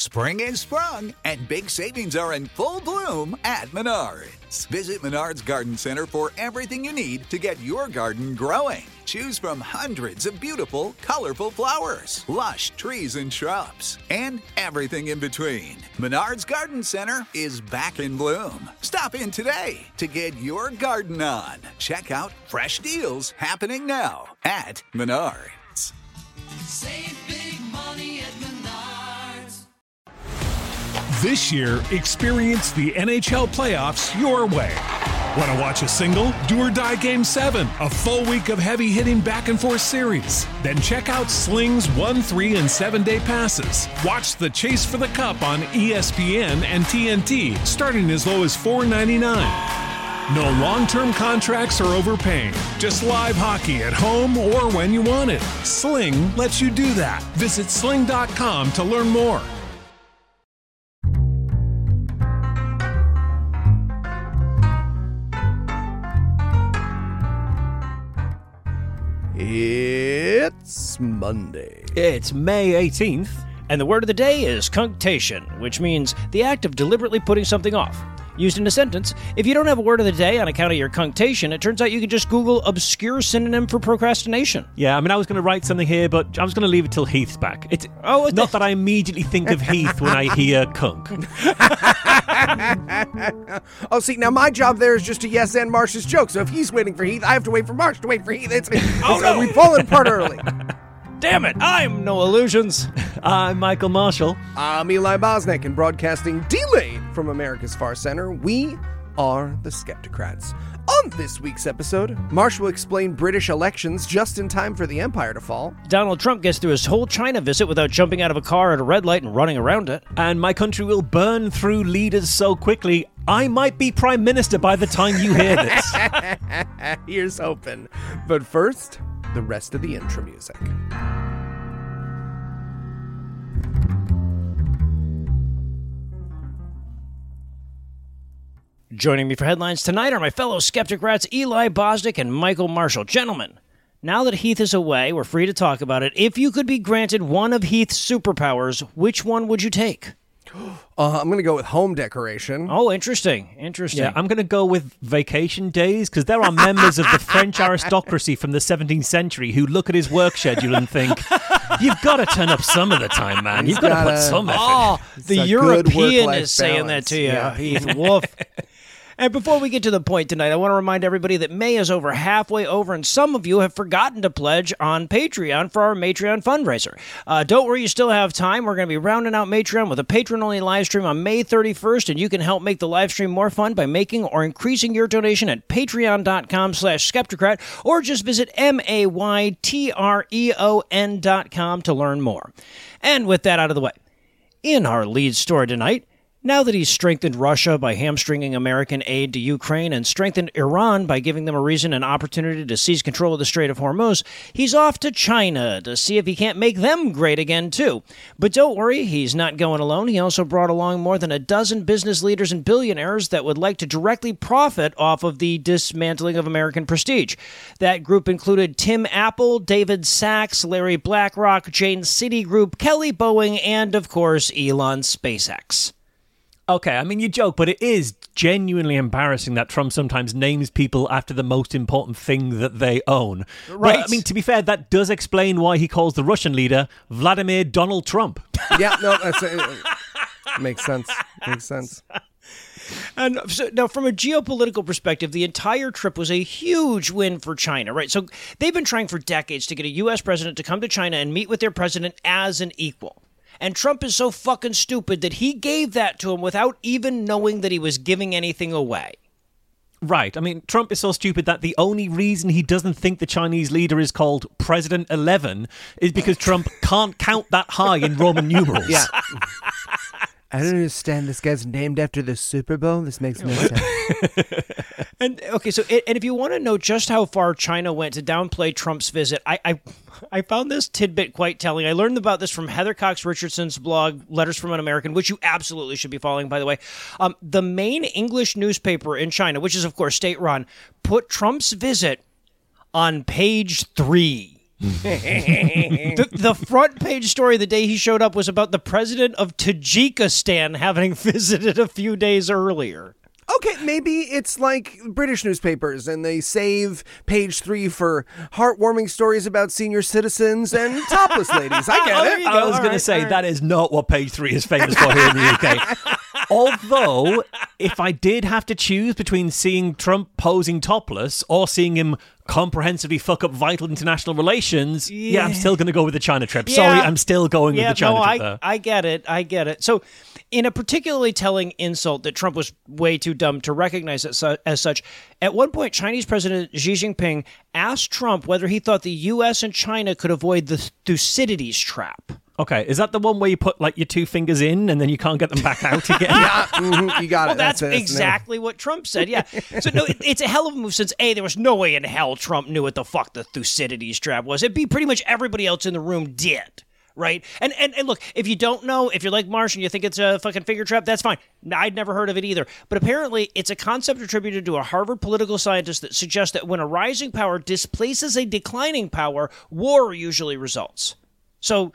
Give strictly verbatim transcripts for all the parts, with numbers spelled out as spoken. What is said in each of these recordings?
Spring is sprung, and big savings are in full bloom at Menards. Visit Menards Garden Center for everything you need to get your garden growing. Choose from hundreds of beautiful, colorful flowers, lush trees and shrubs, and everything in between. Menards Garden Center is back in bloom. Stop in today to get your garden on. Check out fresh deals happening now at Menards. Save big money at Menards. This year, experience the N H L playoffs your way. Want to watch a single? Do or Die Game seven, a full week of heavy-hitting back-and-forth series. Then check out Sling's one, three, and seven-day passes. Watch the Chase for the Cup on E S P N and T N T, starting as low as four ninety-nine. No long-term contracts or overpaying. Just live hockey at home or when you want it. Sling lets you do that. Visit sling dot com to learn more. It's Monday. It's May eighteenth. And the word of the day is cunctation, which means the act of deliberately putting something off. Used in a sentence, if you don't have a word of the day on account of your cunctation, it turns out you can just Google obscure synonym for procrastination. Yeah, I mean, I was going to write something here, but I was going to leave it till Heath's back. It's oh, not that I immediately think of Heath when I hear cunk. Oh, see, now my job there is just to yes and Marsh's joke. So if he's waiting for Heath, I have to wait for Marsh to wait for Heath. It's, oh, it's, no. We've fallen apart early. Damn it, I'm No Illusions. I'm Michael Marshall. I'm Eli Bosnick, and broadcasting delayed from America's Far Center, we are the Skeptocrats. On this week's episode, Marsh will explain British elections just in time for the empire to fall. Donald Trump gets through his whole China visit without jumping out of a car at a red light and running around it. And my country will burn through leaders so quickly, I might be Prime Minister by the time you hear this. Here's hoping. But first, the rest of the intro music. Joining me for headlines tonight are my fellow Skeptocrats Eli Bosnick and Michael Marshall. Gentlemen, now that Heath is away, we're free to talk about it. If you could be granted one of Heath's superpowers, which one would you take? Uh, I'm going to go with home decoration. Oh, interesting. Interesting. Yeah, I'm going to go with vacation days, because there are members of the French aristocracy from the seventeenth century who look at his work schedule and think, you've got to turn up some of the time, man. You've got to put some effort. Oh, the a European good is saying balance. that to you, Yeah. Heath. Woof. And before we get to the point tonight, I want to remind everybody that May is over halfway over, and some of you have forgotten to pledge on Patreon for our Matreon fundraiser. Uh, don't worry, you still have time. We're going to be rounding out Matreon with a patron-only live stream on May thirty-first, and you can help make the live stream more fun by making or increasing your donation at patreon.com slash skeptocrat, or just visit M-A-Y-T-R-E-O-N dot com to learn more. And with that out of the way, in our lead story tonight, now that he's strengthened Russia by hamstringing American aid to Ukraine and strengthened Iran by giving them a reason and opportunity to seize control of the Strait of Hormuz, he's off to China to see if he can't make them great again, too. But don't worry, he's not going alone. He also brought along more than a dozen business leaders and billionaires that would like to directly profit off of the dismantling of American prestige. That group included Tim Apple, David Sachs, Larry BlackRock, Jane Citigroup, Kelly Boeing, and, of course, Elon SpaceX. Okay, I mean, you joke, but it is genuinely embarrassing that Trump sometimes names people after the most important thing that they own. Right. But, I mean, to be fair, that does explain why he calls the Russian leader Vladimir Donald Trump. Yeah, no, that's uh, makes sense. Makes sense. And so, now, from a geopolitical perspective, the entire trip was a huge win for China, right? So they've been trying for decades to get a U S president to come to China and meet with their president as an equal. And Trump is so fucking stupid that he gave that to him without even knowing that he was giving anything away. Right. I mean, Trump is so stupid that the only reason he doesn't think the Chinese leader is called President eleven is because Trump can't count that high in Roman numerals. Yeah. I don't understand. This guy's named after the Super Bowl. This makes no sense. And okay, so it, and if you want to know just how far China went to downplay Trump's visit, I, I I found this tidbit quite telling. I learned about this from Heather Cox Richardson's blog, Letters from an American, which you absolutely should be following, by the way. Um, the main English newspaper in China, which is, of course, state-run, put Trump's visit on page three. the, the front page story the day he showed up was about the president of Tajikistan having visited a few days earlier. Okay, maybe it's like British newspapers and they save page three for heartwarming stories about senior citizens and topless ladies. I get Oh, it. there you I go. was All going to right, say all right. that is not what page three is famous for here in the U K. Although, if I did have to choose between seeing Trump posing topless or seeing him comprehensively fuck up vital international relations, yeah, I'm still going to go with the China trip. Sorry, Yeah. I'm still going Yeah, with the China no, trip I, there. I get it. I get it. So, in a particularly telling insult that Trump was way too dumb to recognize it su- as such, at one point, Chinese President Xi Jinping asked Trump whether he thought the U S and China could avoid the Thucydides trap. Okay, is that the one where you put like your two fingers in and then you can't get them back out again? Yeah, mhm, you got Well, it. that's, it, isn't it? exactly what Trump said, yeah. So, no, it, it's a hell of a move since, A, there was no way in hell Trump knew what the fuck the Thucydides trap was. It'd be pretty much everybody else in the room did. Right? And, and and look, if you don't know, if you're like Marsh and you think it's a fucking finger trap, that's fine. I'd never heard of it either. But apparently, it's a concept attributed to a Harvard political scientist that suggests that when a rising power displaces a declining power, war usually results. So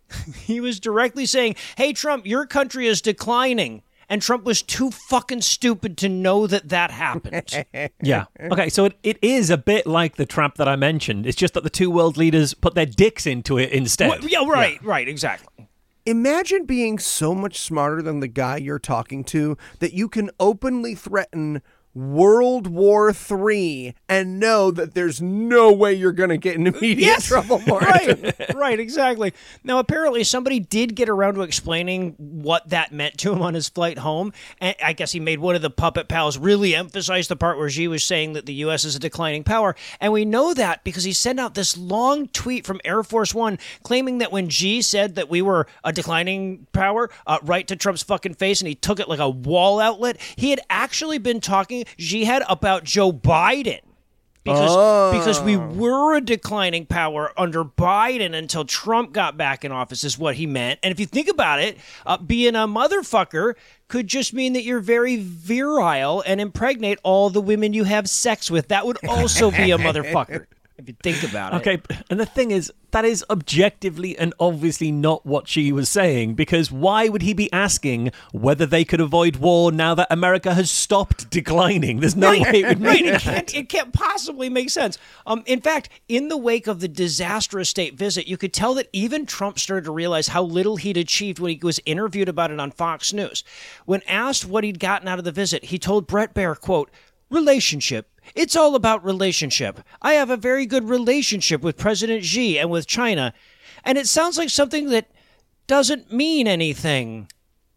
he was directly saying, hey, Trump, your country is declining. And Trump was too fucking stupid to know that that happened. Yeah. Okay, so it, it is a bit like the trap that I mentioned. It's just that the two world leaders put their dicks into it instead. Well, yeah, right, right, exactly. Imagine being so much smarter than the guy you're talking to that you can openly threaten World War Three and know that there's no way you're going to get in immediate Yes. trouble for it. Right, right, exactly. Now, apparently, somebody did get around to explaining what that meant to him on his flight home. And I guess he made one of the puppet pals really emphasize the part where Xi was saying that the U S is a declining power. And we know that because he sent out this long tweet from Air Force One claiming that when Xi said that we were a declining power, uh, right to Trump's fucking face, and he took it like a wall outlet, he had actually been talking Xi had about Joe Biden. Because, Oh. because we were a declining power under Biden until Trump got back in office is what he meant. And if you think about it, uh, being a motherfucker could just mean that you're very virile and impregnate all the women you have sex with. That would also be a motherfucker, if you think about it. Okay, and the thing is, that is objectively and obviously not what she was saying, because why would he be asking whether they could avoid war now that America has stopped declining? There's no way it would Right, mean it can't, it can't possibly make sense. Um, in fact, in the wake of the disastrous state visit, you could tell that even Trump started to realize how little he'd achieved when he was interviewed about it on Fox News. When asked what he'd gotten out of the visit, he told Bret Baier, quote, relationship. It's all about relationship. I have a very good relationship with President Xi and with China, and it sounds like something that doesn't mean anything.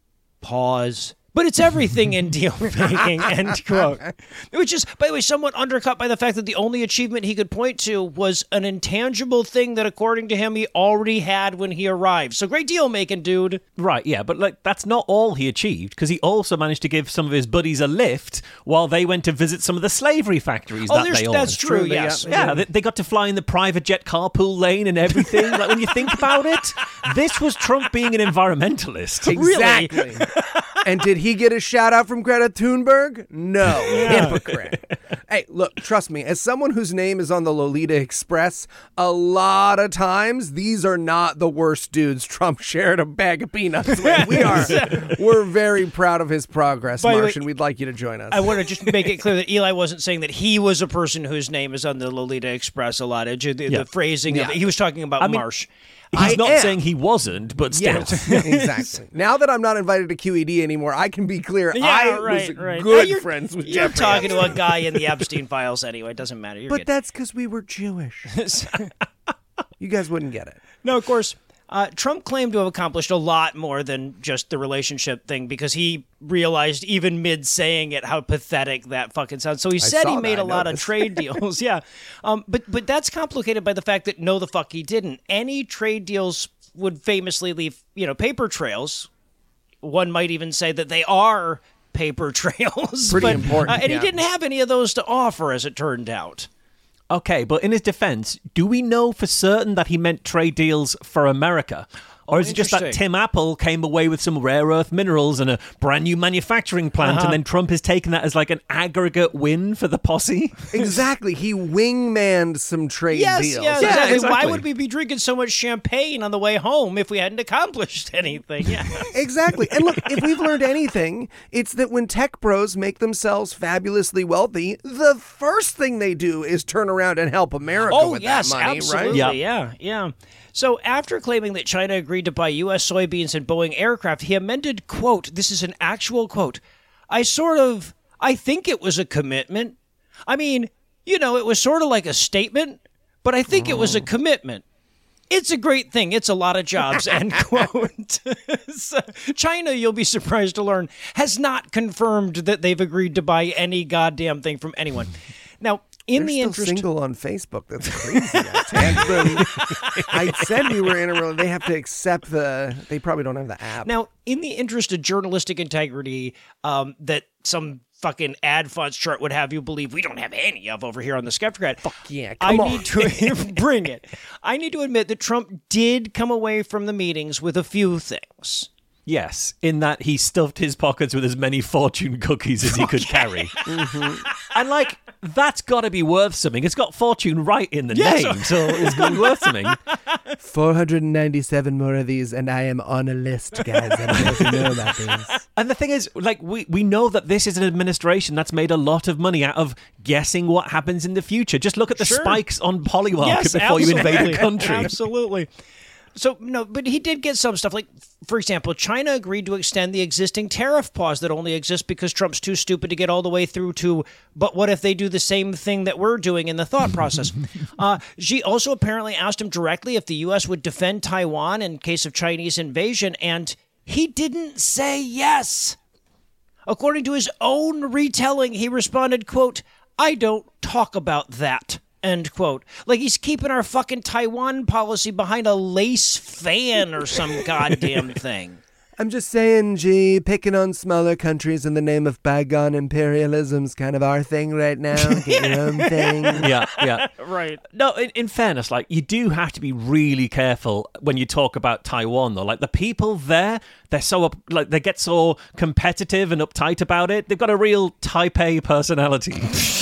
Pause. But it's everything in deal making, end quote. Which is, by the way, somewhat undercut by the fact that the only achievement he could point to was an intangible thing that, according to him, he already had when he arrived. So great deal making, dude. Right, yeah, but like that's not all he achieved, because he also managed to give some of his buddies a lift while they went to visit some of the slavery factories Oh, that there's- they owned. that's true, True, they- yes. yeah, Yeah, they, they got to fly in the private jet carpool lane and everything. Like, when you think about it, this was Trump being an environmentalist. Exactly. And did he get a shout out from Greta Thunberg? No. Hypocrite. Hey, look, trust me, as someone whose name is on the Lolita Express, a lot of times these are not the worst dudes Trump shared a bag of peanuts with. We are we're very proud of his progress, By the way, Marsh, and we'd like you to join us. I want to just make it clear that Eli wasn't saying that he was a person whose name is on the Lolita Express a lot. The, the Yeah. phrasing of Yeah. it. He was talking about I mean, Marsh. He's I not am. saying he wasn't, but still. Yes, exactly. Now that I'm not invited to Q E D anymore, I can be clear. Yeah, I right, was right. good Now you're- friends with You're Jeffrey talking Epstein. to a guy in the Epstein files anyway. It doesn't matter. You're But good. that's because we were Jewish. You guys wouldn't get it. No, of course. Uh, Trump claimed to have accomplished a lot more than just the relationship thing because he realized even mid saying it how pathetic that fucking sounds. So he said saw he that, made I a lot of noticed. trade deals. Yeah. Um, but but that's complicated by the fact that no, the fuck he didn't. Any trade deals would famously leave, you know, paper trails. One might even say that they are paper trails. Pretty but, important, uh, and yeah. he didn't have any of those to offer, as it turned out. Okay, but in his defense, do we know for certain that he meant trade deals for America? Or is it just that interesting. Tim Apple came away with some rare earth minerals and a brand new manufacturing plant, Uh-huh. and then Trump has taken that as like an aggregate win for the posse? Exactly. He wingmanned some trade Yes, deals. yeah, Yeah, exactly. exactly. Why would we be drinking so much champagne on the way home if we hadn't accomplished anything? Yeah. Exactly. And look, if we've learned anything, it's that when tech bros make themselves fabulously wealthy, the first thing they do is turn around and help America Oh, with yes, that money, absolutely. right? Yeah. yeah, yeah. So after claiming that China agreed to buy U S soybeans and Boeing aircraft, he amended, quote, this is an actual quote, I sort of, I think it was a commitment. I mean, you know, it was sort of like a statement, but I think it was a commitment. It's a great thing. It's a lot of jobs, end quote. So, China, you'll be surprised to learn, has not confirmed that they've agreed to buy any goddamn thing from anyone. Now, in They're the still interest... single on Facebook. That's crazy. I tagged them. I said we were in a row. They have to accept the. They probably don't have the app. Now, in the interest of journalistic integrity, um, that some fucking ad funds chart would have you believe we don't have any of over here on the Skeptocrat. Fuck yeah, I come on. need to bring it. I need to admit that Trump did come away from the meetings with a few things. Yes, in that he stuffed his pockets with as many fortune cookies as he could carry. Mm-hmm. And, like, that's got to be worth something. It's got fortune right in the Yes. name, so it's got to be worth something. four hundred ninety-seven more of these, and I am on a list, guys. I don't know if you know about this. And the thing is, like, we, we know that this is an administration that's made a lot of money out of guessing what happens in the future. Just look at the Sure. spikes on Polymarket Yes, before you invade absolutely. a country. Absolutely. So, no, but he did get some stuff. Like, for example, China agreed to extend the existing tariff pause that only exists because Trump's too stupid to get all the way through to, but what if they do the same thing that we're doing in the thought process? uh, Xi also apparently asked him directly if the U S would defend Taiwan in case of Chinese invasion, and he didn't say yes. According to his own retelling, he responded, quote, I don't talk about that. End quote. Like he's keeping our fucking Taiwan policy behind a lace fan or some goddamn thing. I'm just saying, G, picking on smaller countries in the name of bygone imperialism's kind of our thing right now. Get your own thing. Yeah, yeah. Right. No, in, in fairness, like, you do have to be really careful when you talk about Taiwan, though. Like, the people there, they're so, up, like, they get so competitive and uptight about it. They've got a real Taipei personality.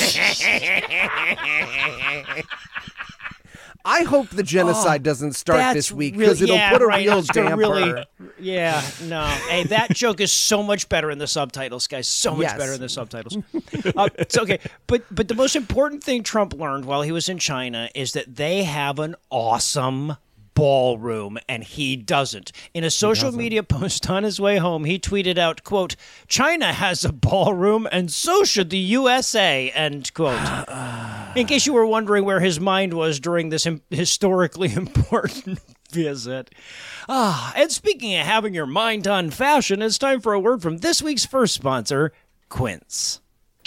I hope the genocide doesn't start That's this week really- because it'll yeah, put a right, real it's gonna damper. really- yeah, no. Hey, that joke is so much better in the subtitles, guys. So much Yes. better in the subtitles. uh, it's okay. But but the most important thing Trump learned while he was in China is that they have an awesome ballroom, and he doesn't. In a social media post on his way home, he tweeted out, quote, China has a ballroom, and so should the U S A, end quote. In case you were wondering where his mind was during this im- historically important visit. Ah, and speaking of having your mind on fashion, it's time for a word from this week's first sponsor, Quince.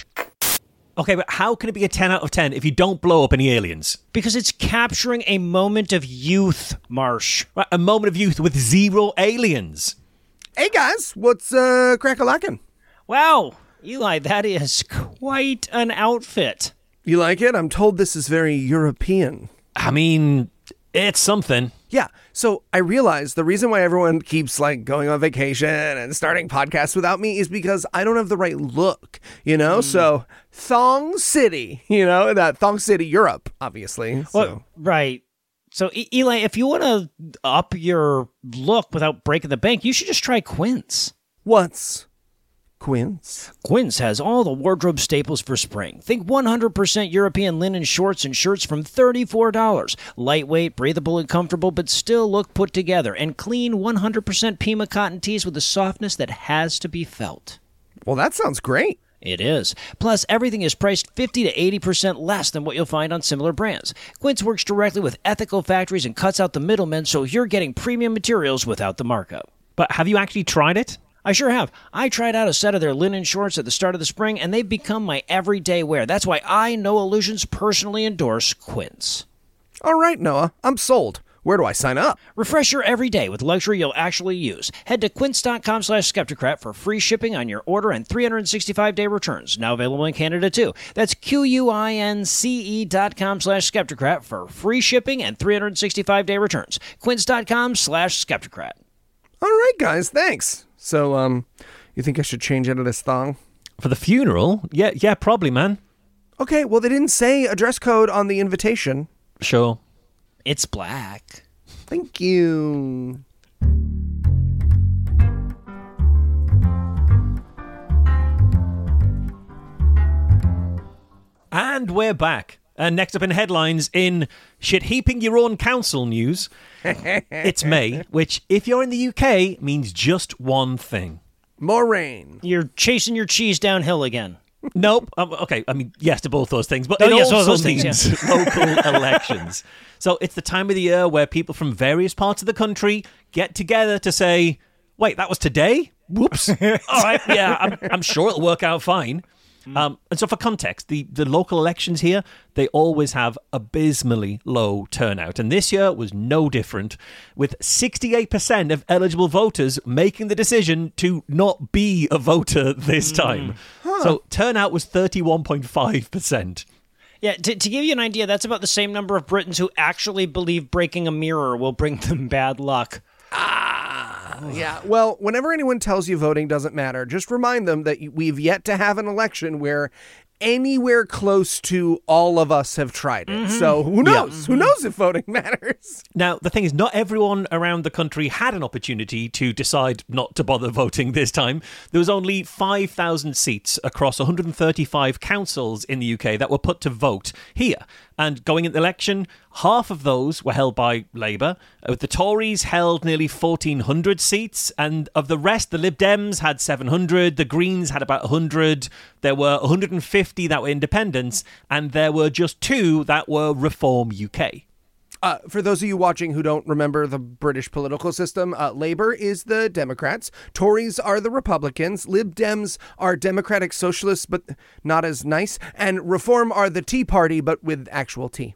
Okay, but how can it be a ten out of ten if you don't blow up any aliens? Because it's capturing a moment of youth, Marsh. Right, a moment of youth with zero aliens. Hey, guys, what's uh, crack-a-lackin'? Wow, Eli, that is quite an outfit. You like it? I'm told this is very European. I mean, it's something. Yeah, so I realize the reason why everyone keeps like going on vacation and starting podcasts without me is because I don't have the right look, you know? Mm. So Thong City, you know, that Thong City, Europe, obviously. So. Well, right. So, E- Eli, if you want to up your look without breaking the bank, you should just try Quince. What's Quince? Quince has all the wardrobe staples for spring. Think one hundred percent European linen shorts and shirts from thirty-four dollars. Lightweight, breathable, and comfortable, but still look put together. And clean one hundred percent Pima cotton tees with a softness that has to be felt. Well, that sounds great. It is. Plus, everything is priced fifty to eighty percent less than what you'll find on similar brands. Quince works directly with ethical factories and cuts out the middlemen, so you're getting premium materials without the markup. But have you actually tried it? I sure have. I tried out a set of their linen shorts at the start of the spring, and they've become my everyday wear. That's why I, Noah Illusions, personally endorse Quince. All right, Noah, I'm sold. Where do I sign up? Refresh your every day with luxury you'll actually use. Head to quince.com slash Skeptocrat for free shipping on your order and three hundred sixty-five day returns. Now available in Canada, too. That's Q-U-I-N-C-E dot com slash Skeptocrat for free shipping and three hundred sixty-five day returns. Quince.com slash Skeptocrat. All right, guys, thanks. So, um, you think I should change out of this thong? For the funeral? Yeah, yeah, probably, man. Okay, well, they didn't say a dress code on the invitation. Sure. It's black. Thank you. And we're back. And next up in headlines in shit heaping your own council news, it's May, which, if you're in the U K, means just one thing. More rain. You're chasing your cheese downhill again. Nope. Um, okay, I mean, yes to both those things, but Oh, it yes, also those things, means local elections. So it's the time of the year where people from various parts of the country get together to say, wait, that was today? Whoops. All right, yeah, I'm, I'm sure it'll work out fine. Um, and so for context, the, the local elections here, they always have abysmally low turnout. And this year was no different, with sixty-eight percent of eligible voters making the decision to not be a voter this time. Huh. So turnout was thirty-one point five percent. Yeah, to, to give you an idea, that's about the same number of Britons who actually believe breaking a mirror will bring them bad luck. Ah, yeah. Well, whenever anyone tells you voting doesn't matter, just remind them that we've yet to have an election where anywhere close to all of us have tried it. Mm-hmm. So who knows? Yeah. Who knows if voting matters? Now, the thing is, not everyone around the country had an opportunity to decide not to bother voting this time. There was only five thousand seats across one hundred thirty-five councils in the U K that were put to vote here. And going into the election, half of those were held by Labour. Uh, the Tories held nearly fourteen hundred seats, and of the rest, the Lib Dems had seven hundred, the Greens had about one hundred, there were one hundred fifty that were independents, and there were just two that were Reform U K. Uh, for those of you watching who don't remember the British political system, uh, Labour is the Democrats, Tories are the Republicans, Lib Dems are Democratic Socialists, but not as nice, and Reform are the Tea Party, but with actual tea.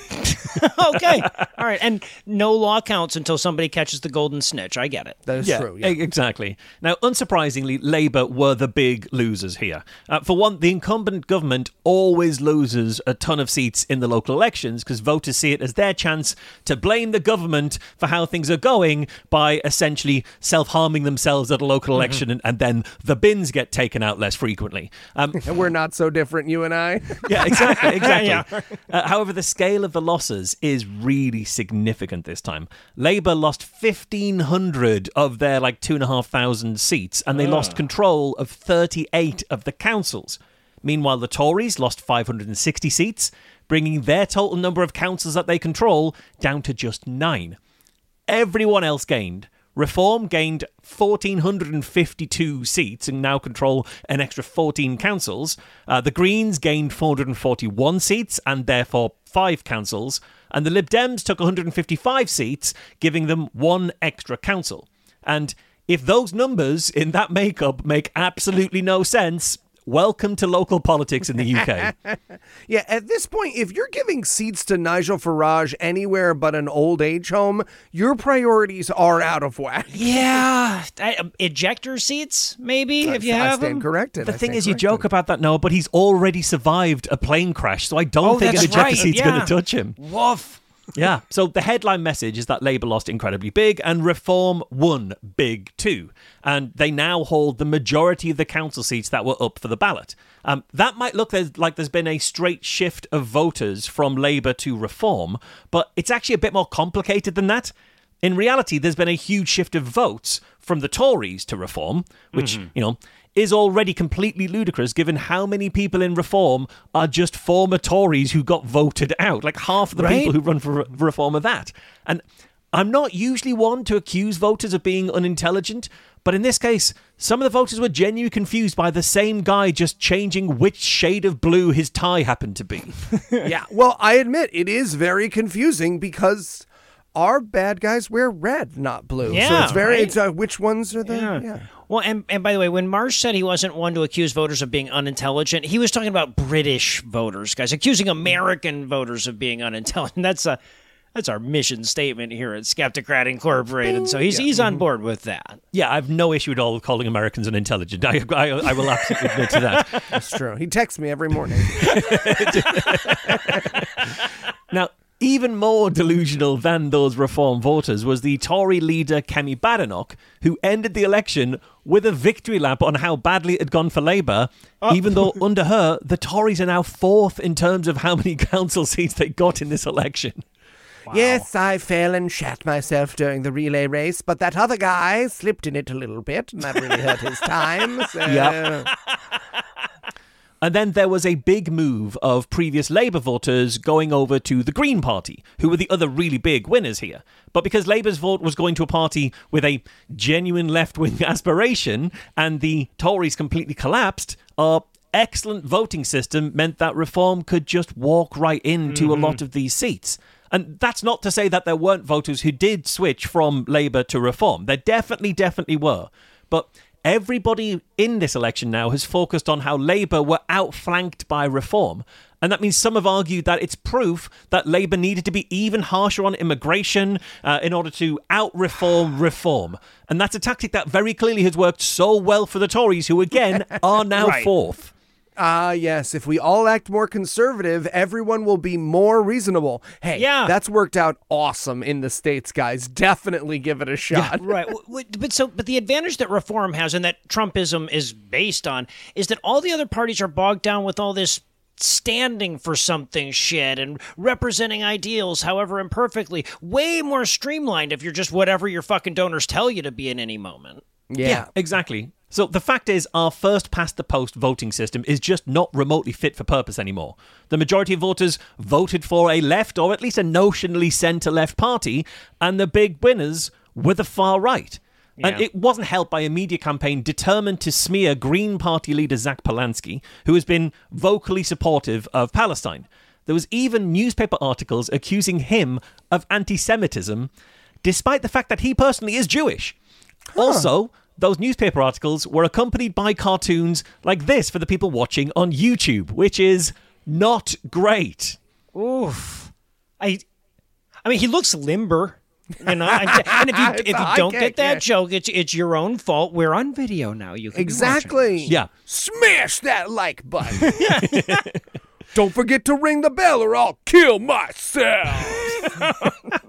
Okay. All right. And no law counts until somebody catches the golden snitch. I get it. That is yeah, true. Yeah. Exactly. Now, unsurprisingly, Labour were the big losers here. Uh, for one, the incumbent government always loses a ton of seats in the local elections because voters see it as their chance to blame the government for how things are going by essentially self-harming themselves at a local election, mm-hmm. and, and then the bins get taken out less frequently. Um, and we're not so different, you and I. Yeah, exactly. Exactly. Yeah. Uh, however, the scale of the losses is really significant this time. Labour lost fifteen hundred of their like two and a half thousand seats, and they uh. lost control of thirty-eight of the councils. Meanwhile, the Tories lost five hundred sixty seats, bringing their total number of councils that they control down to just nine. Everyone else gained. Reform gained one thousand four hundred fifty-two seats and now control an extra fourteen councils. Uh, the Greens gained four hundred forty-one seats and therefore five councils. And the Lib Dems took one hundred fifty-five seats, giving them one extra council. And if those numbers in that makeup make absolutely no sense, welcome to local politics in the U K. Yeah, at this point, if you're giving seats to Nigel Farage anywhere but an old age home, your priorities are out of whack. Yeah. I, ejector seats, maybe, if you I have stand them. corrected. The I thing stand is, you corrected. joke about that now, but he's already survived a plane crash, so I don't Oh, think an that's ejector right, seat's yeah. going to touch him. Woof. Yeah, so the headline message is that Labour lost incredibly big and Reform won big too. And they now hold the majority of the council seats that were up for the ballot. Um, that might look like there's been a straight shift of voters from Labour to Reform, but it's actually a bit more complicated than that. In reality, there's been a huge shift of votes from the Tories to Reform, which, mm-hmm. you know, is already completely ludicrous given how many people in Reform are just former Tories who got voted out. Like half of the Right? people who run for Reform are that. And I'm not usually one to accuse voters of being unintelligent, but in this case, some of the voters were genuinely confused by the same guy just changing which shade of blue his tie happened to be. Yeah, well, I admit it is very confusing because our bad guys wear red, not blue. so Yeah, it's very, right? it's, uh, which ones are the, Yeah. yeah. Well, and, and by the way, when Marsh said he wasn't one to accuse voters of being unintelligent, he was talking about British voters, guys, accusing American voters of being unintelligent. That's a That's our mission statement here at Skeptocrat Incorporated. So he's he's on board with that. Yeah, I have no issue at all with calling Americans unintelligent. I, I, I will absolutely admit to that. That's true. He texts me every morning. Now, even more delusional than those Reform voters was the Tory leader Kemi Badenoch, who ended the election with a victory lap on how badly it had gone for Labour, oh. even though under her, the Tories are now fourth in terms of how many council seats they got in this election. Wow. Yes, I fell and shat myself during the relay race, but that other guy slipped in it a little bit, and that really hurt his time. So. Yep. And then there was a big move of previous Labour voters going over to the Green Party, who were the other really big winners here. But because Labour's vote was going to a party with a genuine left-wing aspiration, and the Tories completely collapsed, our excellent voting system meant that Reform could just walk right into mm-hmm. a lot of these seats. And that's not to say that there weren't voters who did switch from Labour to Reform. There definitely, definitely were. But everybody in this election now has focused on how Labour were outflanked by Reform. And that means some have argued that it's proof that Labour needed to be even harsher on immigration uh, in order to out-reform Reform. And that's a tactic that very clearly has worked so well for the Tories, who again are now right. fourth. Ah, uh, yes. If we all act more conservative, everyone will be more reasonable. Hey, yeah. that's worked out awesome in the States, guys. Definitely give it a shot. Yeah, right. But so, but the advantage that Reform has and that Trumpism is based on is that all the other parties are bogged down with all this standing for something shit and representing ideals, however imperfectly. Way more streamlined if you're just whatever your fucking donors tell you to be in any moment. Yeah, yeah exactly. So the fact is, our first-past-the-post voting system is just not remotely fit for purpose anymore. The majority of voters voted for a left, or at least a notionally centre-left party, and the big winners were the far right. Yeah. And it wasn't helped by a media campaign determined to smear Green Party leader Zach Polanski, who has been vocally supportive of Palestine. There was even newspaper articles accusing him of anti-Semitism, despite the fact that he personally is Jewish. Huh. Also, those newspaper articles were accompanied by cartoons like this for the people watching on YouTube, which is not great. Oof. I I mean, he looks limber, you know. And, and if you if you don't get that joke, it's it's your own fault. We're on video now. You can exactly. Yeah. Smash that like button. Don't forget to ring the bell or I'll kill myself.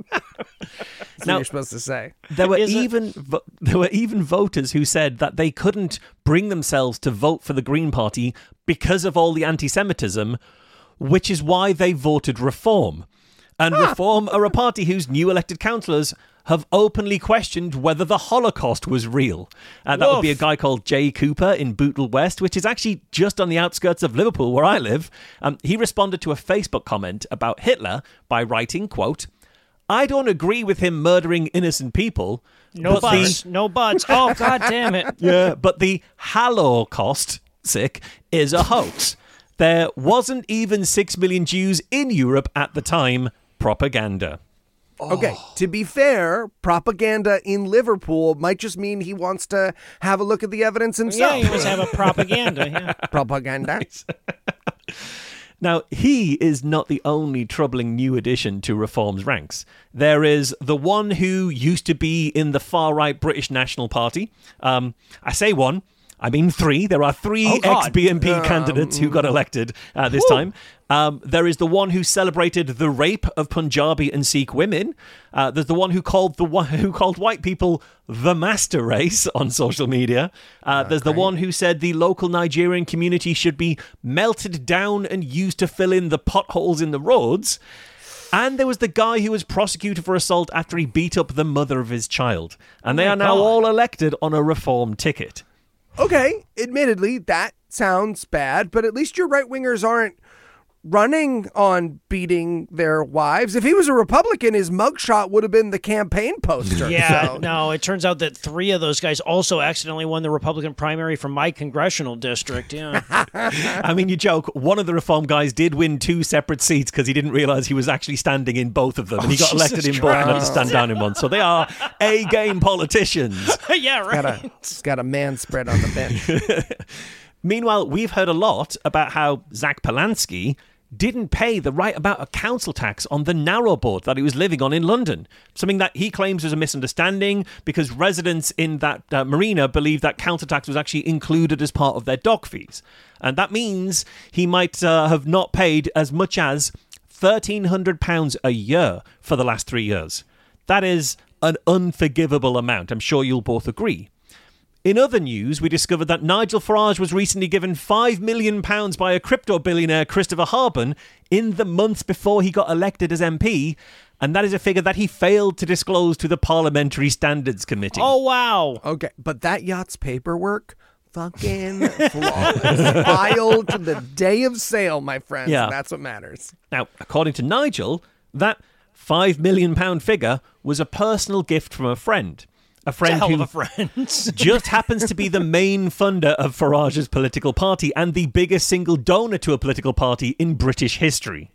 That's now, what you're supposed to say. There were Is even vo- there were even voters who said that they couldn't bring themselves to vote for the Green Party because of all the anti-Semitism, which is why they voted Reform. And ah. Reform are a party whose new elected councillors have openly questioned whether the Holocaust was real. Uh, that Woof. would be a guy called Jay Cooper in Bootle West, which is actually just on the outskirts of Liverpool, where I live. Um, he responded to a Facebook comment about Hitler by writing, quote, "I don't agree with him murdering innocent people. No buts. The... No buts. Oh, God damn it. Yeah, but the Holocaust, sick, is a hoax. There wasn't even six million Jews in Europe at the time. Propaganda." Okay, to be fair, propaganda in Liverpool might just mean he wants to have a look at the evidence himself. Yeah, he wants to have a propaganda. Yeah. Propaganda. Now, he is not the only troubling new addition to Reform's ranks. There is the one who used to be in the far-right British National Party. Um, I say one, I mean three. There are three oh, ex-B N P um, candidates who got elected uh, this whew. time. Um, there is the one who celebrated the rape of Punjabi and Sikh women. Uh, there's the one who called the one who called white people the master race on social media. Uh, okay. There's the one who said the local Nigerian community should be melted down and used to fill in the potholes in the roads. And there was the guy who was prosecuted for assault after he beat up the mother of his child. And oh they are now God. all elected on a Reform ticket. Okay, admittedly, that sounds bad, but at least your right-wingers aren't running on beating their wives. If he was a Republican, his mugshot would have been the campaign poster. Yeah, so. no, it turns out that three of those guys also accidentally won the Republican primary from my congressional district. Yeah. I mean, you joke. One of the Reform guys did win two separate seats because he didn't realize he was actually standing in both of them. And he got Oh, elected Jesus in both and had to Christ. stand down in one. So they are A-game politicians. Yeah, right. Got a, got a man spread on the bench. Meanwhile, we've heard a lot about how Zach Polanski didn't pay the right amount of council tax on the narrowboat that he was living on in London. Something that he claims was a misunderstanding because residents in that uh, marina believed that council tax was actually included as part of their dock fees. And that means he might uh, have not paid as much as one thousand three hundred pounds a year for the last three years. That is an unforgivable amount. I'm sure you'll both agree. In other news, we discovered that Nigel Farage was recently given five million pounds by a crypto billionaire, Christopher Harbin, in the months before he got elected as M P, and that is a figure that he failed to disclose to the Parliamentary Standards Committee. Oh, wow. Okay, but that yacht's paperwork, fucking flawless. Filed to the day of sale, my friends. Yeah. That's what matters. Now, according to Nigel, that five million pounds figure was a personal gift from a friend. A friend It's a hell who of a friend. just happens to be the main funder of Farage's political party and the biggest single donor to a political party in British history.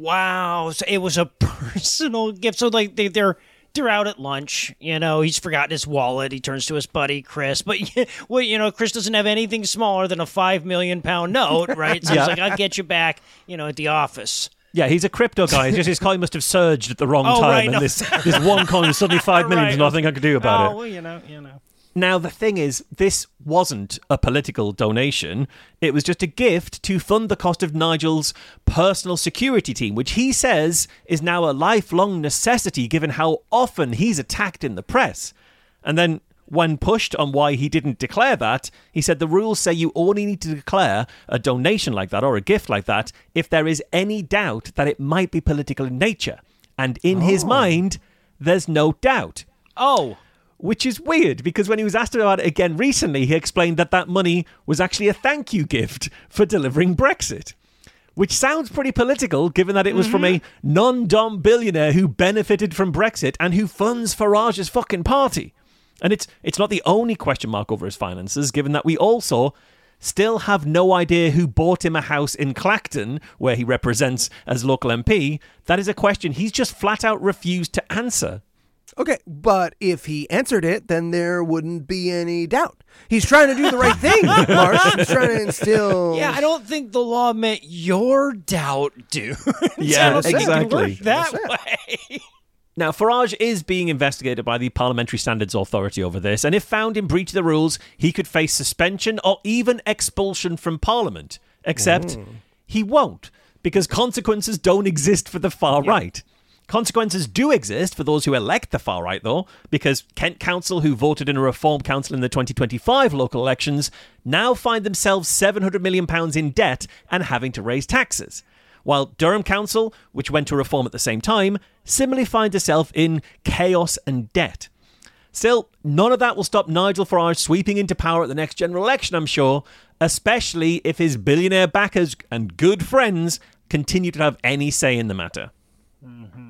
Wow. So it was a personal gift. So, like, they, they're they're out at lunch. You know, he's forgotten his wallet. He turns to his buddy, Chris. But, well, you know, Chris doesn't have anything smaller than a five million pound note, right? So Yeah. he's like, I'll get you back, you know, at the office. Yeah, he's a crypto guy. It's just his coin must have surged at the wrong Oh, time, right, and no. this, this one coin is suddenly five million. Right. There's nothing I can do about oh, it. well, you know, you know. Now, the thing is, this wasn't a political donation. It was just a gift to fund the cost of Nigel's personal security team, which he says is now a lifelong necessity given how often he's attacked in the press. And then, when pushed on why he didn't declare that, he said the rules say you only need to declare a donation like that or a gift like that if there is any doubt that it might be political in nature. And in his mind, there's no doubt. Oh. Which is weird, because when he was asked about it again recently, he explained that that money was actually a thank you gift for delivering Brexit. Which sounds pretty political, given that it was mm-hmm. from a non-dom billionaire who benefited from Brexit and who funds Farage's fucking party. And it's it's not the only question mark over his finances, given that we also still have no idea who bought him a house in Clacton, where he represents as local M P. That is a question he's just flat out refused to answer. Okay, but if he answered it, then there wouldn't be any doubt. He's trying to do the right thing, Marsh. He's trying to instill... Yeah, I don't think the law meant your doubt, dude. Yeah, I don't think it exactly. worked that way. Now, Farage is being investigated by the Parliamentary Standards Authority over this, and if found in breach of the rules, he could face suspension or even expulsion from Parliament. Except mm. he won't, because consequences don't exist for the far yeah. right. Consequences do exist for those who elect the far right, though, because Kent Council, who voted in a Reform Council in the twenty twenty-five local elections, now find themselves seven hundred million pounds in debt and having to raise taxes. While Durham Council, which went to Reform at the same time, similarly finds itself in chaos and debt. Still, none of that will stop Nigel Farage sweeping into power at the next general election, I'm sure, especially if his billionaire backers and good friends continue to have any say in the matter. Mm-hmm.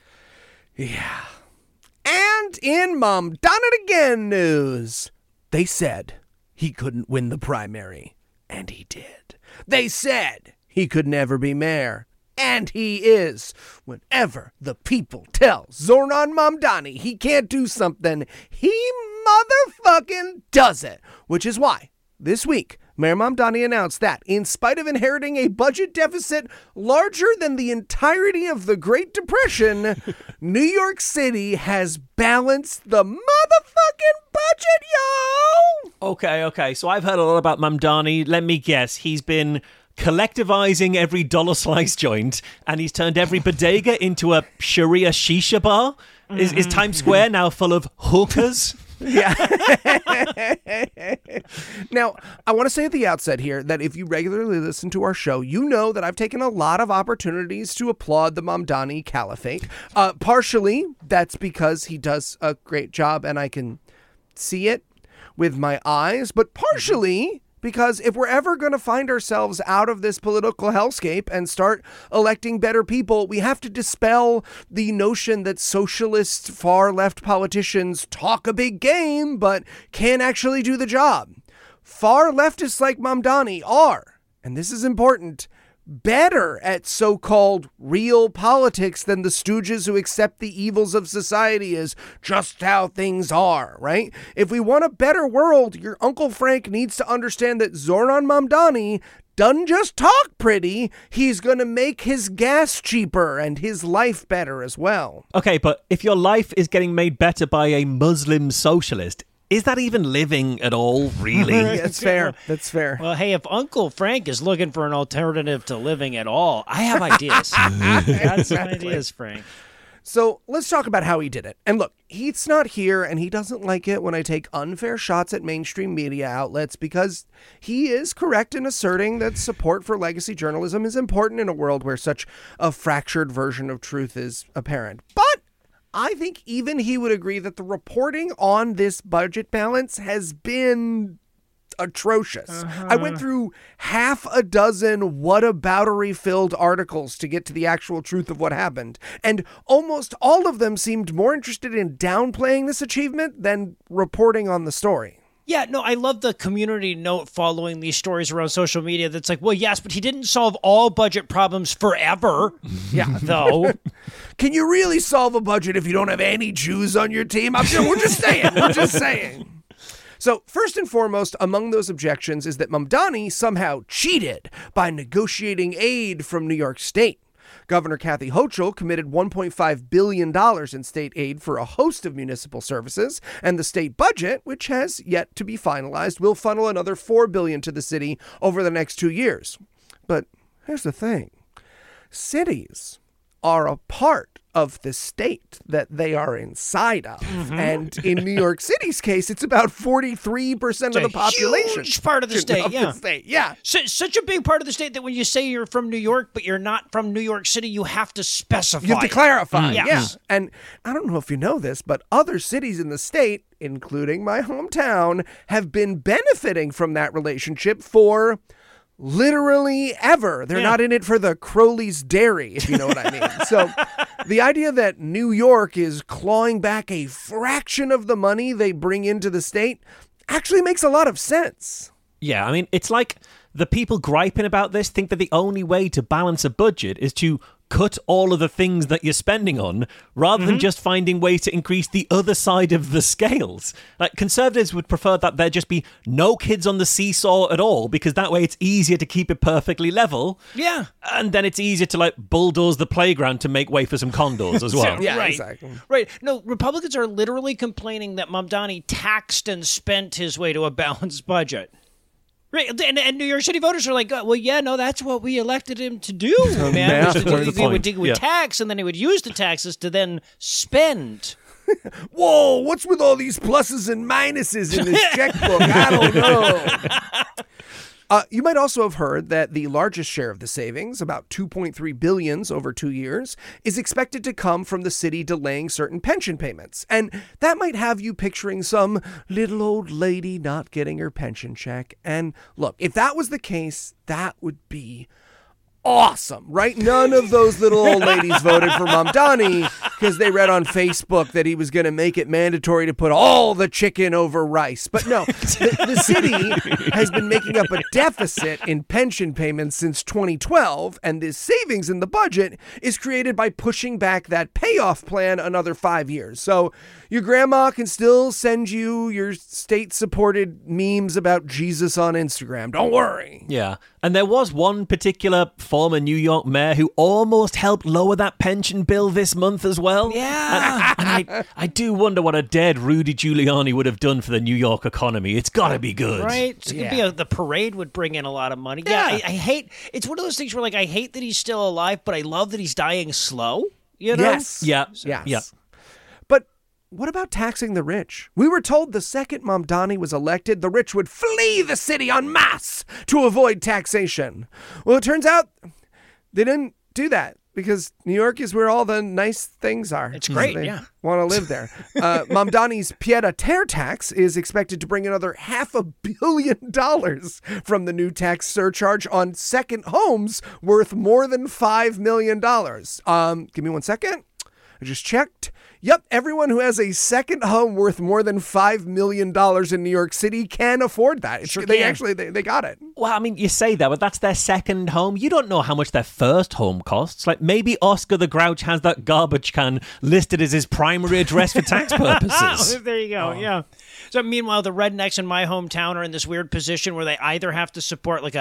Yeah. And in Mom Done It Again news, they said he couldn't win the primary, and he did. They said he could never be mayor, and he is. Whenever the people tell Zoran Mamdani he can't do something, he motherfucking does it. Which is why, this week, Mayor Mamdani announced that, in spite of inheriting a budget deficit larger than the entirety of the Great Depression, New York City has balanced the motherfucking budget, yo! Okay, okay, so I've heard a lot about Mamdani. Let me guess, he's been collectivizing every dollar slice joint, and he's turned every bodega into a Sharia shisha bar? Mm-hmm. Is, is Times Square now full of hookers? Yeah. Now, I want to say at the outset here that if you regularly listen to our show, you know that I've taken a lot of opportunities to applaud the Mamdani Caliphate. Uh, partially, that's because he does a great job and I can see it with my eyes, but partially because if we're ever going to find ourselves out of this political hellscape and start electing better people, we have to dispel the notion that socialist far-left politicians talk a big game but can't actually do the job. Far leftists like Mamdani are, and this is important, better at so-called real politics than the stooges who accept the evils of society as just how things are, right? If we want a better world, your Uncle Frank needs to understand that Zoran Mamdani doesn't just talk pretty, he's going to make his gas cheaper and his life better as well. Okay, but if your life is getting made better by a Muslim socialist, is that even living at all, really? That's fair. That's fair. Well, hey, if Uncle Frank is looking for an alternative to living at all, I have ideas. I got some ideas, Frank. So let's talk about how he did it. And look, Heath's not here, and he doesn't like it when I take unfair shots at mainstream media outlets because he is correct in asserting that support for legacy journalism is important in a world where such a fractured version of truth is apparent. But I think even he would agree that the reporting on this budget balance has been atrocious. Uh-huh. I went through half a dozen whataboutery-filled articles to get to the actual truth of what happened, and almost all of them seemed more interested in downplaying this achievement than reporting on the story. Yeah, no, I love the community note following these stories around social media that's like, well, yes, but he didn't solve all budget problems forever. Yeah, though. Can you really solve a budget if you don't have any Jews on your team? I'm just, we're just saying. We're just saying. So first and foremost, among those objections is that Mamdani somehow cheated by negotiating aid from New York State. Governor Kathy Hochul committed one point five billion dollars in state aid for a host of municipal services, and the state budget, which has yet to be finalized, will funnel another four billion dollars to the city over the next two years. But here's the thing. Cities are a part of the state that they are inside of. Mm-hmm. And in New York City's case, it's about forty-three percent of the population. Huge part of the state, of yeah. The state. Yeah. So, such a big part of the state that when you say you're from New York, but you're not from New York City, you have to specify. You have to clarify. Mm. Yeah. Yes. And I don't know if you know this, but other cities in the state, including my hometown, have been benefiting from that relationship for literally ever. They're yeah. not in it for the Crowley's Dairy, if you know what I mean. So the idea that New York is clawing back a fraction of the money they bring into the state actually makes a lot of sense. Yeah, I mean, it's like the people griping about this think that the only way to balance a budget is to cut all of the things that you're spending on rather mm-hmm. than just finding ways to increase the other side of the scales. Like, conservatives would prefer that there just be no kids on the seesaw at all, because that way it's easier to keep it perfectly level. Yeah. And then it's easier to, like, bulldoze the playground to make way for some condors as well. Yeah, right. exactly. Right. No, Republicans are literally complaining that Mamdani taxed and spent his way to a balanced budget. Right, and, and New York City voters are like, well, yeah, no, that's what we elected him to do, man. That's to, the he would, he would yeah. tax, and then he would use the taxes to then spend. Whoa, what's with all these pluses and minuses in this checkbook? I don't know. Uh, you might also have heard that the largest share of the savings, about two point three billion dollars over two years, is expected to come from the city delaying certain pension payments. And that might have you picturing some little old lady not getting her pension check. And look, if that was the case, that would be awesome, right? None of those little old ladies voted for Mamdani because they read on Facebook that he was going to make it mandatory to put all the chicken over rice. But no, the, the city has been making up a deficit in pension payments since twenty twelve, and this savings in the budget is created by pushing back that payoff plan another five years. So your grandma can still send you your state-supported memes about Jesus on Instagram. Don't worry. Yeah. And there was one particular former New York mayor who almost helped lower that pension bill this month as well. Yeah. And, and I, I do wonder what a dead Rudy Giuliani would have done for the New York economy. It's got to be good. Right? It's Yeah. gonna be a, the parade would bring in a lot of money. Yeah, Yeah. I, I hate, it's one of those things where, like, I hate that he's still alive, but I love that he's dying slow, you know? Yes. Yeah. Yes. Yeah. But what about taxing the rich? We were told the second Mamdani was elected, the rich would flee the city en masse to avoid taxation. Well, it turns out they didn't do that because New York is where all the nice things are. It's great, They yeah. want to live there. Uh, Mamdani's pied-à-terre tax is expected to bring another half a billion dollars from the new tax surcharge on second homes worth more than five million dollars. Um, give me one second. I just checked. Yep, everyone who has a second home worth more than five million dollars in New York City can afford that. It's, Sure they can. actually, they, they got it. Well, I mean, you say that, but that's their second home. You don't know how much their first home costs. Like, maybe Oscar the Grouch has that garbage can listed as his primary address for tax purposes. There you go, yeah. So meanwhile, the rednecks in my hometown are in this weird position where they either have to support like a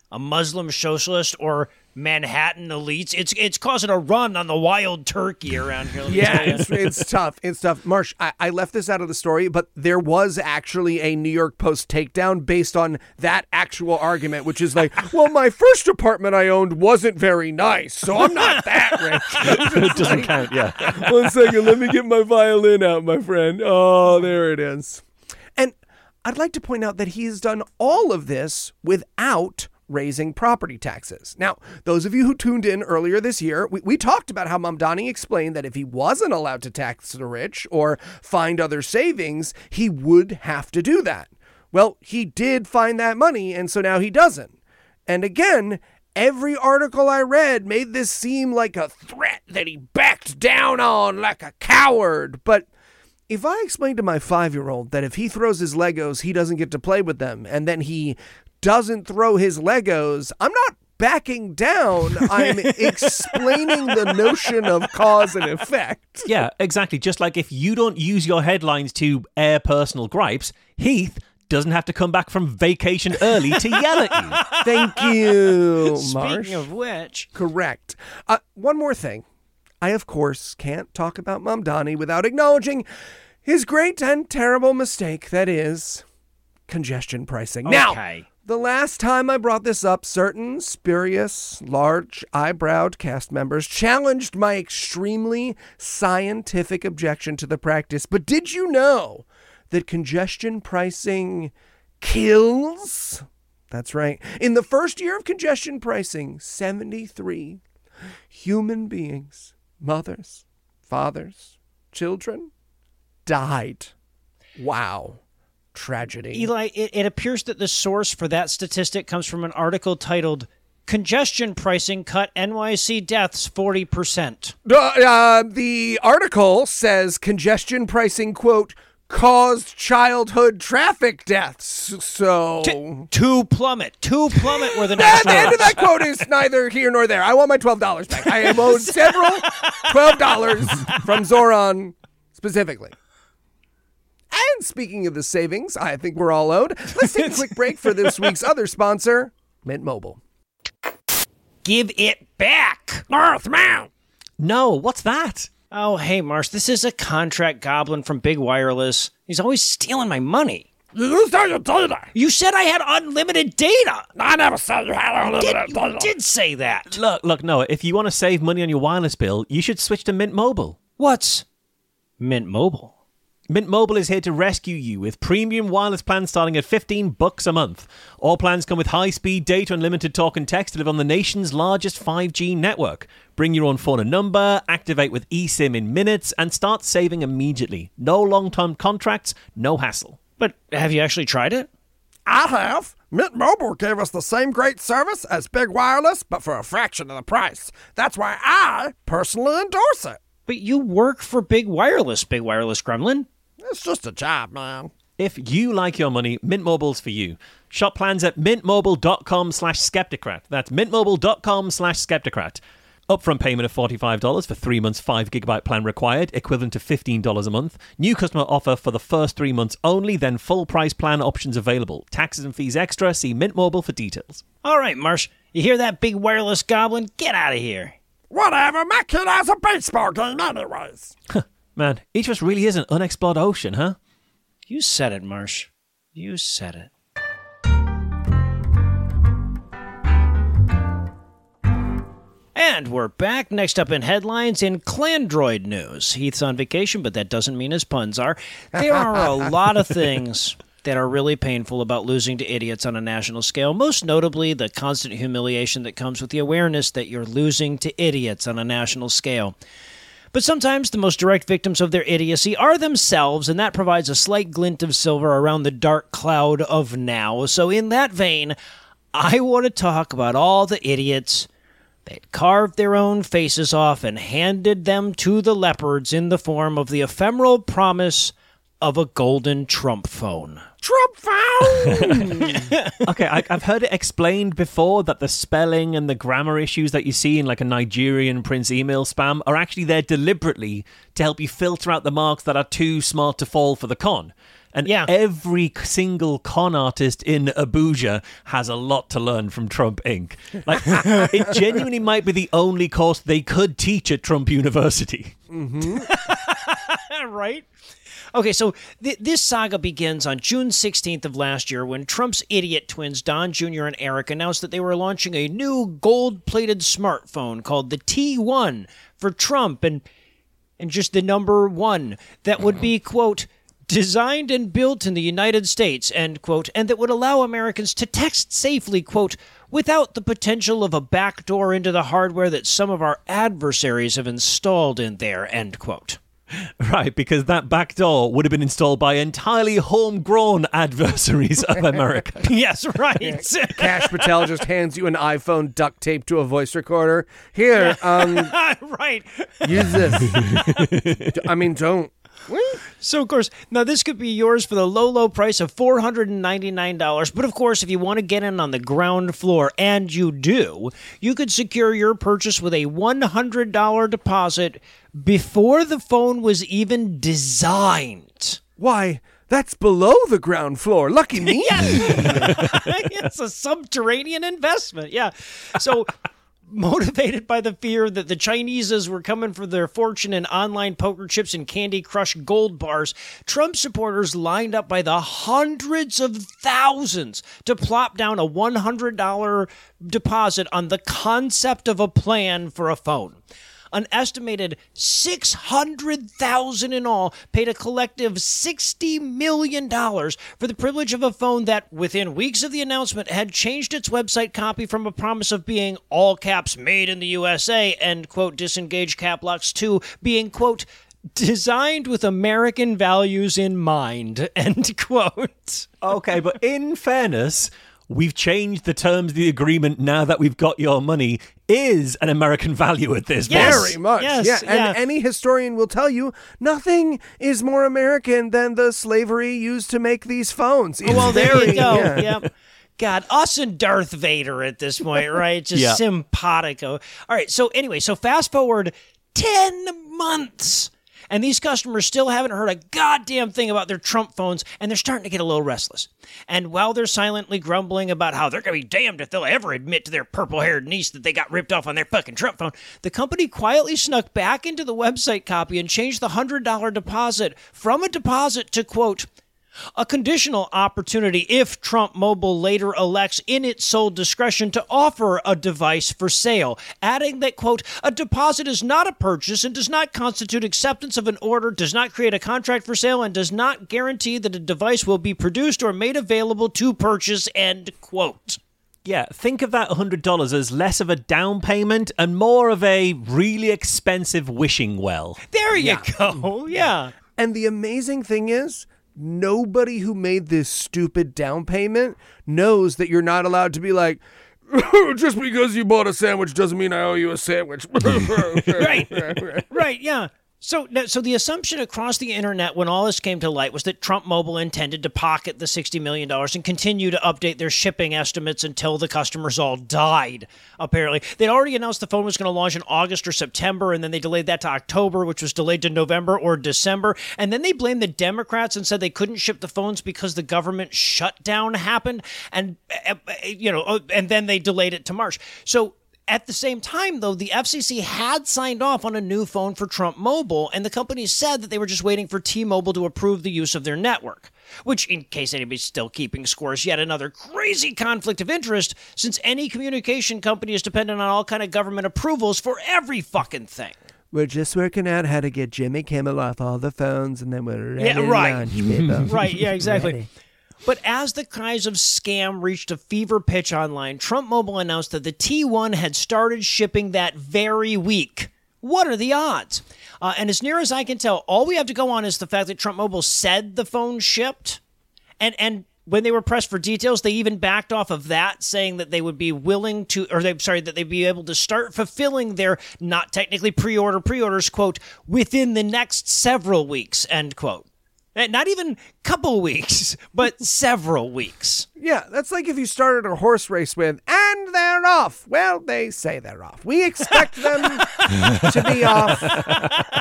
a Muslim socialist, or Manhattan elites. It's it's causing a run on the wild turkey around here. Yeah, it's, it's tough. It's tough. Marsh, I, I left this out of the story, but there was actually a New York Post takedown based on that actual argument, which is like, well, my first apartment I owned wasn't very nice, so I'm not that rich. It doesn't count, yeah. One second, let me get my violin out, my friend. Oh, there it is. And I'd like to point out that he's done all of this without raising property taxes. Now, those of you who tuned in earlier this year, we, we talked about how Mamdani explained that if he wasn't allowed to tax the rich or find other savings, he would have to do that. Well, he did find that money, and so now he doesn't. And again, every article I read made this seem like a threat that he backed down on like a coward. But if I explain to my five-year-old that if he throws his Legos, he doesn't get to play with them, and then he doesn't throw his Legos, I'm not backing down. I'm explaining the notion of cause and effect. Yeah, exactly. Just like if you don't use your headlines to air personal gripes, Heath doesn't have to come back from vacation early to yell at you. Thank you, Marsh. Speaking of which, correct. Uh, one more thing. I, of course, can't talk about Mamdani without acknowledging his great and terrible mistake, that is congestion pricing. Now, okay. The last time I brought this up, certain spurious, large, eyebrowed cast members challenged my extremely scientific objection to the practice. But did you know that congestion pricing kills? That's right. In the first year of congestion pricing, seventy-three human beings, mothers, fathers, children, died. Wow. Tragedy. Eli, it, it appears that the source for that statistic comes from an article titled Congestion Pricing Cut N Y C Deaths forty percent. Uh, uh, the article says congestion pricing, quote, caused childhood traffic deaths. So... T- two plummet. Two plummet were the the next end of words. that quote is neither here nor there. I want my twelve dollars back. I am owed several twelve dollars from Zoran specifically. And speaking of the savings, I think we're all owed. Let's take a quick break for this week's other sponsor, Mint Mobile. Give it back, Northman. No, what's that? Oh, hey, Marsh, this is a contract goblin from Big Wireless. He's always stealing my money. You used all your data. You said I had unlimited data. I never said you had unlimited Did, data. you did say that. Look, look, Noah, if you want to save money on your wireless bill, you should switch to Mint Mobile. What's Mint Mobile? Mint Mobile is here to rescue you with premium wireless plans starting at fifteen bucks a month. All plans come with high-speed data, unlimited talk and text to live on the nation's largest five G network. Bring your own phone and number, activate with eSIM in minutes, and start saving immediately. No long-term contracts, no hassle. But have you actually tried it? I have. Mint Mobile gave us the same great service as Big Wireless, but for a fraction of the price. That's why I personally endorse it. But you work for Big Wireless, Big Wireless Gremlin. It's just a job, man. If you like your money, Mint Mobile's for you. Shop plans at mintmobile.com slash skeptocrat. That's mintmobile.com slash skeptocrat. Upfront payment of forty-five dollars for three months, five gigabyte plan required, equivalent to fifteen dollars a month. New customer offer for the first three months only, then full price plan options available. Taxes and fees extra. See Mint Mobile for details. All right, Marsh. You hear that, Big Wireless Goblin? Get out of here. Whatever, my kid has a baseball game anyways. Man, each of us really is an unexplored ocean, huh? You said it, Marsh. You said it. And we're back. Next up in headlines in Clandroid news. Heath's on vacation, but that doesn't mean his puns are. There are a lot of things that are really painful about losing to idiots on a national scale, most notably the constant humiliation that comes with the awareness that you're losing to idiots on a national scale. But sometimes the most direct victims of their idiocy are themselves, and that provides a slight glint of silver around the dark cloud of now. So in that vein, I want to talk about all the idiots that carved their own faces off and handed them to the leopards in the form of the ephemeral promise of a golden Trump phone. Trump phone! Okay, I, I've heard it explained before that the spelling and the grammar issues that you see in like a Nigerian Prince email spam are actually there deliberately to help you filter out the marks that are too smart to fall for the con. And Yeah. every single con artist in Abuja has a lot to learn from Trump Incorporated. Like, it genuinely might be the only course they could teach at Trump University. Right? Okay, so th- this saga begins on June sixteenth of last year when Trump's idiot twins, Don Junior and Eric, announced that they were launching a new gold-plated smartphone called the T one for Trump and and just the number one that would be, quote, designed and built in the United States, end quote, and that would allow Americans to text safely, quote, without the potential of a backdoor into the hardware that some of our adversaries have installed in there, end quote. Right, because that back door would have been installed by entirely homegrown adversaries of America. Yes, right. Kash Patel just hands you an iPhone duct taped to a voice recorder. Here, um, Right. use this. I mean, don't. So, of course, now this could be yours for the low, low price of four hundred ninety-nine dollars. But, of course, if you want to get in on the ground floor, and you do, you could secure your purchase with a one hundred dollars deposit before the phone was even designed. Why, that's below the ground floor. Lucky me. It's a subterranean investment. Yeah. So... motivated by the fear that the Chineses were coming for their fortune in online poker chips and Candy Crush gold bars, Trump supporters lined up by the hundreds of thousands to plop down a one hundred dollars deposit on the concept of a plan for a phone. An estimated six hundred thousand in all paid a collective sixty million dollars for the privilege of a phone that, within weeks of the announcement, had changed its website copy from a promise of being all caps made in the U S A, end quote, disengage cap locks, to being, quote, designed with American values in mind, end quote. Okay, but in fairness, we've changed the terms of the agreement now that we've got your money is an American value at this point. Yes. Very much. Yes, yeah. And yeah. any historian will tell you nothing is more American than the slavery used to make these phones. It's Well, there very, you go. yeah. Yep. God, us and Darth Vader at this point, right? Just Yeah. simpatico. All right. So anyway, so fast forward ten months. And these customers still haven't heard a goddamn thing about their Trump phones, and they're starting to get a little restless. And while they're silently grumbling about how they're going to be damned if they'll ever admit to their purple-haired niece that they got ripped off on their fucking Trump phone, the company quietly snuck back into the website copy and changed the one hundred dollars deposit from a deposit to, quote, a conditional opportunity if Trump Mobile later elects in its sole discretion to offer a device for sale, adding that, quote, a deposit is not a purchase and does not constitute acceptance of an order, does not create a contract for sale, and does not guarantee that a device will be produced or made available to purchase, end quote. Yeah, think of that one hundred dollars as less of a down payment and more of a really expensive wishing well. There you go. Yeah. And the amazing thing is, nobody who made this stupid down payment knows that you're not allowed to be like, just because you bought a sandwich doesn't mean I owe you a sandwich. Right. Right, yeah. So, so the assumption across the internet when all this came to light was that Trump Mobile intended to pocket the sixty million dollars and continue to update their shipping estimates until the customers all died, apparently. They'd already announced the phone was going to launch in August or September, and then they delayed that to October, which was delayed to November or December. And then they blamed the Democrats and said they couldn't ship the phones because the government shutdown happened. And, uh, you know, and then they delayed it to March. So, at the same time, though, the F C C had signed off on a new phone for Trump Mobile, and the company said that they were just waiting for T-Mobile to approve the use of their network. Which, in case anybody's still keeping score, is yet another crazy conflict of interest, since any communication company is dependent on all kind of government approvals for every fucking thing. We're just working out how to get Jimmy Kimmel off all the phones, and then we're ready Yeah, to right. launch, people. Right, yeah, exactly. Ready. But as the cries of scam reached a fever pitch online, Trump Mobile announced that the T one had started shipping that very week. What are the odds? Uh, and as near as I can tell, all we have to go on is the fact that Trump Mobile said the phone shipped. And and when they were pressed for details, they even backed off of that, saying that they would be willing to, or they, sorry, that they'd be able to start fulfilling their not technically pre-order pre-orders, quote, within the next several weeks, end quote. Not even couple weeks, but several weeks. Yeah, that's like if you started a horse race with, and they're off. Well, they say they're off. We expect them to be off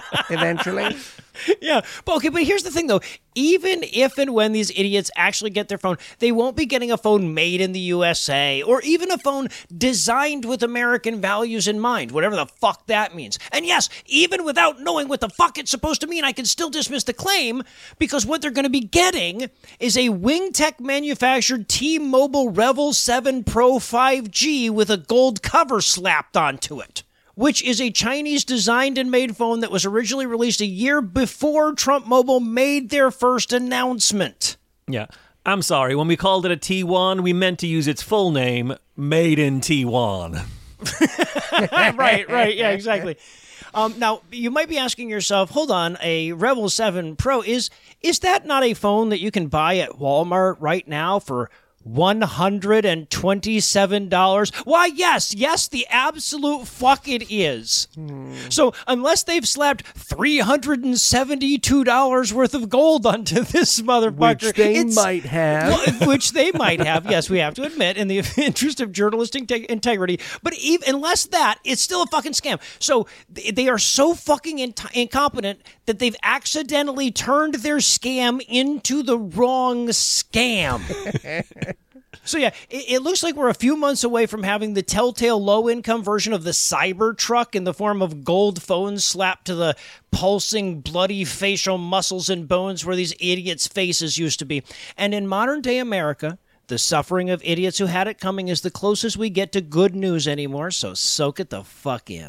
eventually. Yeah. But okay, but here's the thing, though. Even if and when these idiots actually get their phone, they won't be getting a phone made in the U S A or even a phone designed with American values in mind, whatever the fuck that means. And yes, even without knowing what the fuck it's supposed to mean, I can still dismiss the claim because what they're going to be getting is a WingTech manufactured T-Mobile Revel seven Pro five G with a gold cover slapped onto it, which is a Chinese-designed and made phone that was originally released a year before Trump Mobile made their first announcement. Yeah. I'm sorry. When we called it a T one, we meant to use its full name, Made in T one. Right, right. Yeah, exactly. Um, now, you might be asking yourself, hold on, a Revel seven Pro, is is that not a phone that you can buy at Walmart right now for one hundred twenty-seven dollars? Why, yes, yes, the absolute fuck it is. Hmm. So unless they've slapped three hundred seventy-two dollars worth of gold onto this motherfucker. Which they might have. Well, which they might have, yes, we have to admit, in the interest of journalistic te- integrity. But even, unless that, it's still a fucking scam. So they are so fucking in- incompetent that they've accidentally turned their scam into the wrong scam. So yeah, it, it looks like we're a few months away from having the telltale low-income version of the Cybertruck in the form of gold phones slapped to the pulsing, bloody facial muscles and bones where these idiots' faces used to be. And in modern-day America, the suffering of idiots who had it coming is the closest we get to good news anymore, so soak it the fuck in.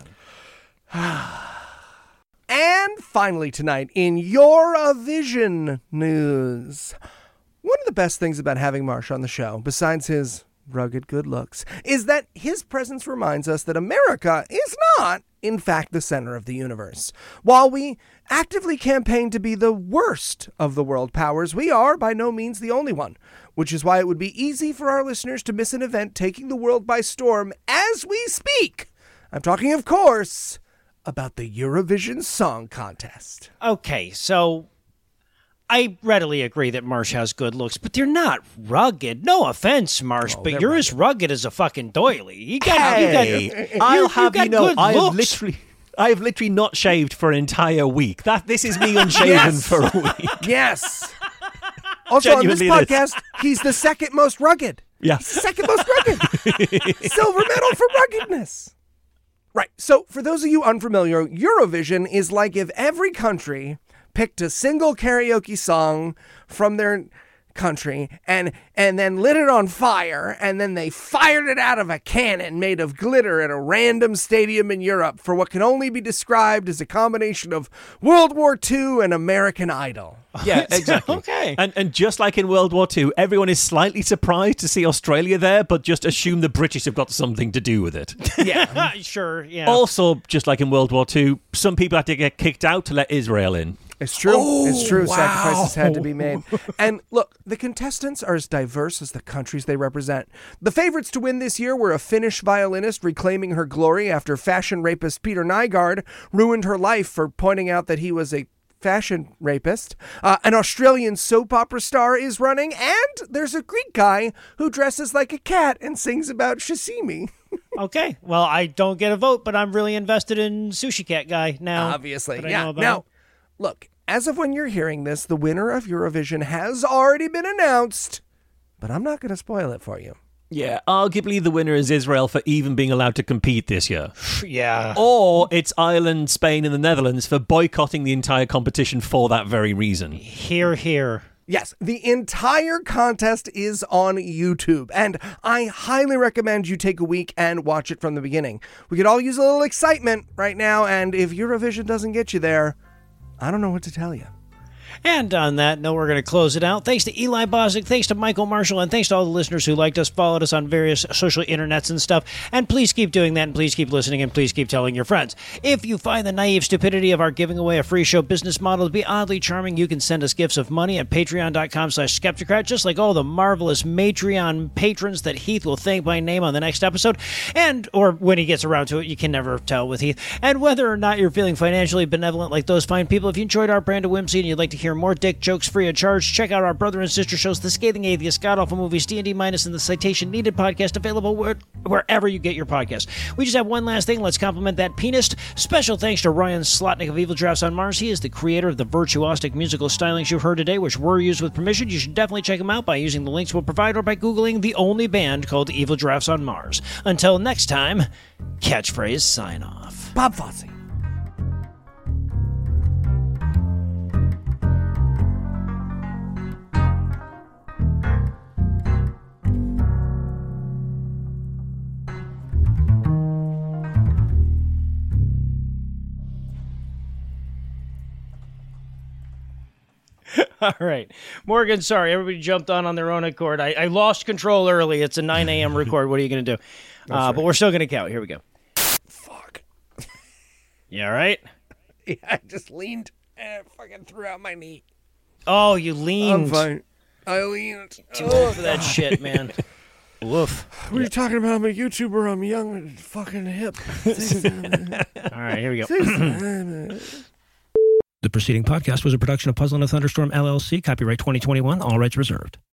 And finally tonight, in Eurovision news, one of the best things about having Marsh on the show, besides his rugged good looks, is that his presence reminds us that America is not, in fact, the center of the universe. While we actively campaign to be the worst of the world powers, we are by no means the only one, which is why it would be easy for our listeners to miss an event taking the world by storm as we speak. I'm talking, of course, about the Eurovision Song Contest. Okay, so I readily agree that Marsh has good looks, but they're not rugged. No offense, Marsh, Oh, but they're you're rugged. as rugged as a fucking doily. You got, Hey, you got, I'll you, have you, you got know, good I have looks. literally, I have literally not shaved for an entire week. That this is me unshaven Yes. for a week. Yes. Also, on this Genuinely it is. podcast, he's the second most rugged. Yeah. He's the second most rugged. Silver medal for ruggedness. Right. So, for those of you unfamiliar, Eurovision is like if every country picked a single karaoke song from their country and and then lit it on fire, and then they fired it out of a cannon made of glitter at a random stadium in Europe for what can only be described as a combination of World War Two and American Idol. Yeah, exactly. Okay. And and just like in World War Two, everyone is slightly surprised to see Australia there, but just assume the British have got something to do with it. Yeah, sure, yeah. Also, just like in World War Two, some people had to get kicked out to let Israel in. It's true. Oh, it's true. wow. Sacrifices had to be made. And look, the contestants are as diverse as the countries they represent. The favorites to win this year were a Finnish violinist reclaiming her glory after fashion rapist Peter Nygard ruined her life for pointing out that he was a fashion rapist. Uh, an Australian soap opera star is running, and there's a Greek guy who dresses like a cat and sings about sashimi. Okay, well, I don't get a vote, but I'm really invested in Sushi Cat Guy now. Obviously, that I yeah. know about. Now, look, as of when you're hearing this, the winner of Eurovision has already been announced, but I'm not going to spoil it for you. Yeah, arguably the winner is Israel for even being allowed to compete this year. Yeah. Or it's Ireland, Spain, and the Netherlands for boycotting the entire competition for that very reason. Here, here. Yes, the entire contest is on YouTube, and I highly recommend you take a week and watch it from the beginning. We could all use a little excitement right now, and if Eurovision doesn't get you there, I don't know what to tell you. And on that note, we're going to close it out. Thanks to Eli Bosnick, thanks to Michael Marshall, and thanks to all the listeners who liked us, followed us on various social internets and stuff. And please keep doing that, and please keep listening, and please keep telling your friends. If you find the naive stupidity of our giving away a free show business model to be oddly charming, you can send us gifts of money at patreon.com slash skeptocrat, just like all the marvelous Matreon patrons that Heath will thank by name on the next episode. And, or when he gets around to it, you can never tell with Heath. And whether or not you're feeling financially benevolent like those fine people, if you enjoyed our brand of whimsy and you'd like to hear hear more dick jokes free of charge, check out our brother and sister shows, The Scathing Atheist, God Awful Movies, D and D Minus, and the Citation Needed podcast, available where, wherever you get your podcast. We just have one last thing. Let's compliment that pianist. Special thanks to Ryan Slotnick of Evil Drafts on Mars. He is the creator of the virtuosic musical stylings you heard today, which were used with permission. You should definitely check him out by using the links we'll provide or by Googling the only band called Evil Drafts on Mars. Until next time, catchphrase sign off. Bob Fosse. All right. Morgan, sorry. Everybody jumped on on their own accord. I, I lost control early. It's a nine a.m. record. What are you going to do? Uh, right. But we're still going to count. Here we go. Fuck. You all right? Yeah, I just leaned and I fucking threw out my knee. Oh, you leaned. I'm fine. I leaned. Too old for that shit, man. Woof. What are you talking about? I'm a YouTuber. I'm young and fucking hip. All right, here we go. The preceding podcast was a production of Puzzle and a Thunderstorm, L L C, copyright twenty twenty-one, all rights reserved.